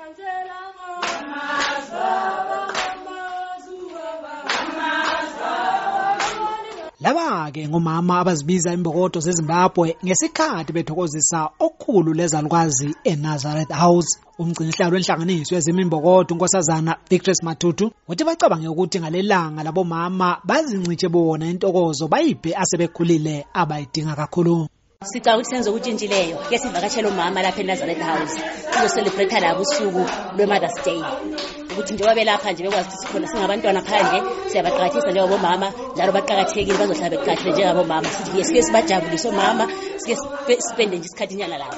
Laba ke ngomama abazibiza imbokodo zeZimbabwe ngesikhathi bethokozisa okukhulu lezalukwazi eNazareth House. Umgcinihlalo wenhlanganiso yezimimbokodo uNkosazana Victory Matutu uthi bacabange ukuthi ngalelanga labomama bazinciche bona intokozo bayiphe asebekhulile abayidinga kakhulu. Sicela ukuthi senze ukutshintshileyo ke sivakashela umama lapha eNazareth House sizocelebrate labo usuku lweMother's Day ukuthi njengoba belapha nje bekwazi ukuthi sikhona singabantwana phandle siyabaqakathisa njengabomama njalo baqakathekile bazohlala beqakathile njengabomama sike sibajabulise omama sike spende nje isikhathi nyana lapho.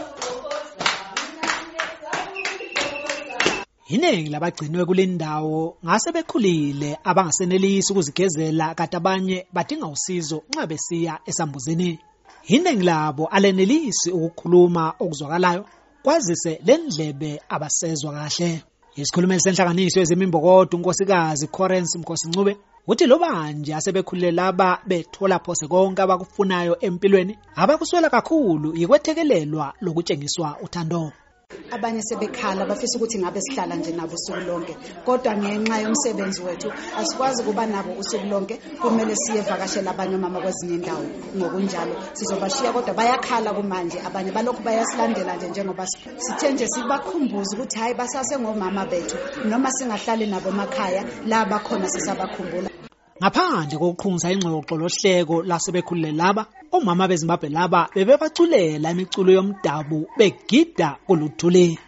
Iningi labagcinwe kule ndawo ngase bekhulile abangasenelisi ukuzigezela kade abanye badinga usizo nxa besiya esambuzini. Iningi labo alenelisi ukukhuluma okuzwakalayo kwazise lendlebe abasezwa kahle. Isikhulumeli senhlanganiso yezimimbokodo unkosikazi Corence Mkosincube uthi loba nje asebekhulile laba bethola phose konke abakufunayo empilweni abakuswela kakhulu ikwethekelelwa lokutshengiswa uthando. Abanye sebekhala bafisa ukuthi ngabe sihlala nje nabo usuku lonke kodwa ngenxa yomsebenzi wethu asikwazi kuba nabo usuku lonke kumele siye vakashela abanye mama kwezinye indawo ngokunjalo sizobashiya kodwa bayakhala kumanje abanye balokhu bayasilandela nje njengoba sithe nje sibakhumbuza ukuthi hayi basase ngomama bethu noma singahlali nabo emakhaya la bakhona sisabakhumbula. Ngaphandle kokuqhungisa ingxoxo lohleko lasebekhulile laba omama beZimbabwe laba bebebaculela imiculo yomdabu begida kuluthuli.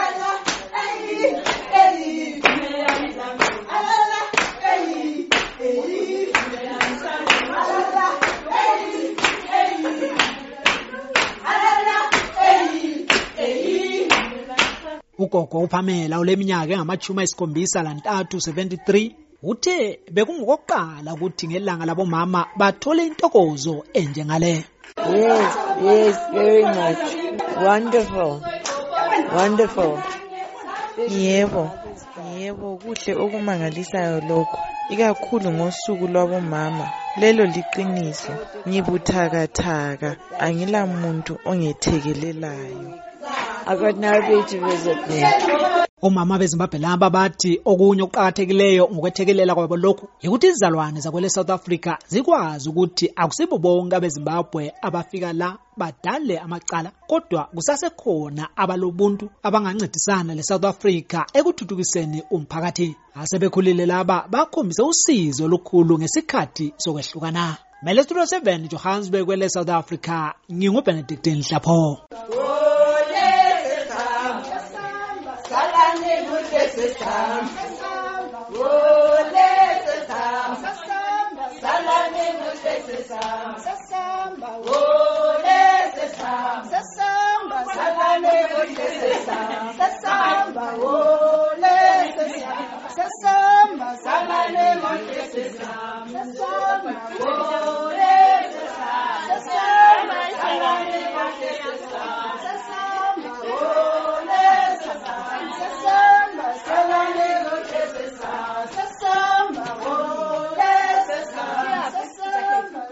Ugogo uPamela oleminyaka engama-73 73 uthe bekungokuqala ukuthi ngelanga labomama bathole intokozo enjengale. Yes, very much. Wonderful. Yebo, kuhle okumangalisayo lokho. Ikakhulu ngosuku lwabomama. Lelo liqiniso. Ngibuthakathaka, angila muntu ongethekelelayo. I got nobody to visit me. Omama beZimbabwe laba bathi okunye okuqhakathekileyo ngokwethekelela kwabo lokhu ukuthi izizalwane zakwele South Africa zikwazi ukuthi akusibo bonke abeZimbabwe abafika la badale amacala kodwa kusasekhona abalobuntu abangancedisana leSouth Africa ekuthuthukiseni umphakathi. Asebekhulile laba bakhombise usizo olukhulu ngesikhathi sokwehlukana. Mele Studio 7 Johannesburg kwele South Africa nginguBenedict Nhlapho. Sasamba,